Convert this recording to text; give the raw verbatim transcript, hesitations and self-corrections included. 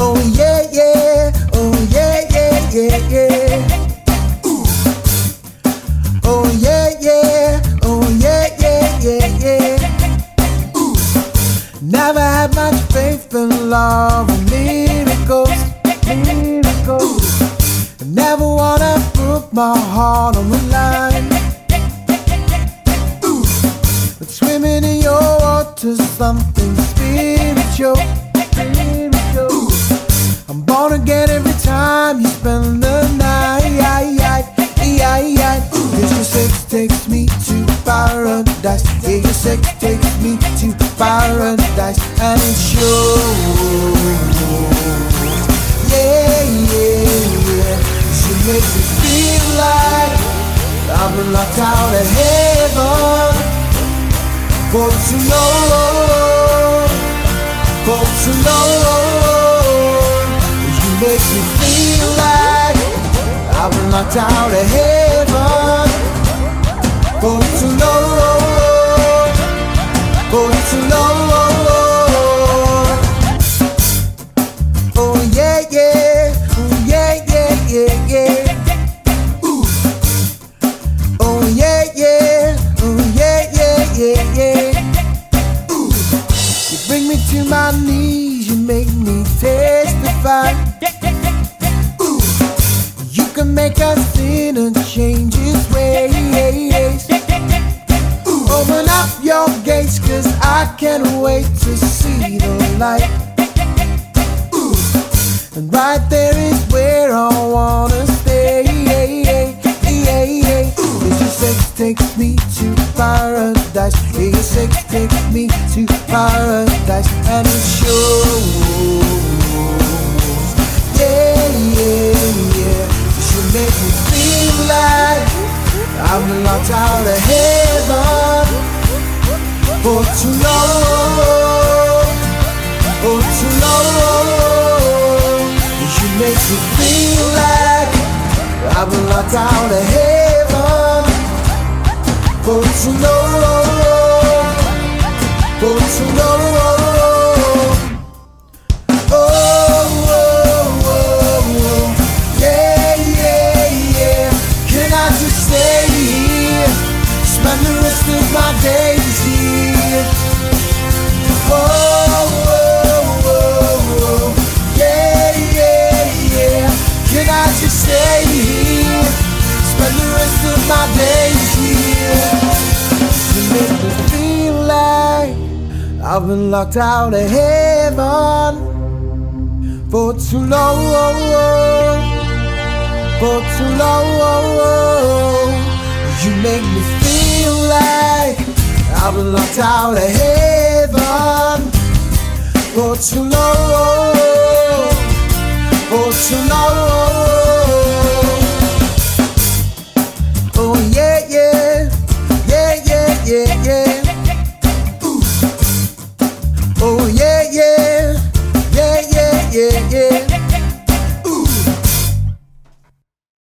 Oh yeah, yeah, oh yeah, yeah, yeah, yeah. Ooh. Oh yeah, yeah, oh yeah, yeah, yeah, yeah. Ooh. Never had much faith in love or miracles, miracles. Never wanna put my heart on the line. Ooh. But swimming in your water's something spiritual. Ooh. I'm born again every time you spend the night. Cause your sex takes me to paradise. Yeah, your sex takes me to paradise. And it shows. Yeah, yeah, yeah. You make me feel like I've been locked out of heaven for too long, for too long. You make me feel like I've been locked out of heaven for too long, for too long. Oh yeah, yeah, oh yeah, yeah, yeah, yeah. Ooh. Oh yeah, yeah, oh yeah, yeah, yeah, yeah. Ooh. You bring me to my knees, you make me testify. Ooh. You can make a sinner change his ways. Ooh. Open up your gates, cause I can't wait to see the light. Ooh. And right there is where I wanna stay. Cause your sex takes me to paradise. Yeah, your sex takes me to paradise. And it shows. Yeah, yeah, yeah. You make me feel like I'm locked out of heaven for too long, for too long. You make me feel like I've been locked out of heaven for too long, for too long. Oh, oh, oh, oh. Yeah, yeah, yeah. Can I just stay here, spend the rest of my days here? Oh, oh, oh, oh. Yeah, yeah, yeah. Can I just stay here, spend the rest of my days here? You make me feel like I've been locked out of heaven for too long, for too long. You make me feel like I've been locked out of heaven for too long, for too long.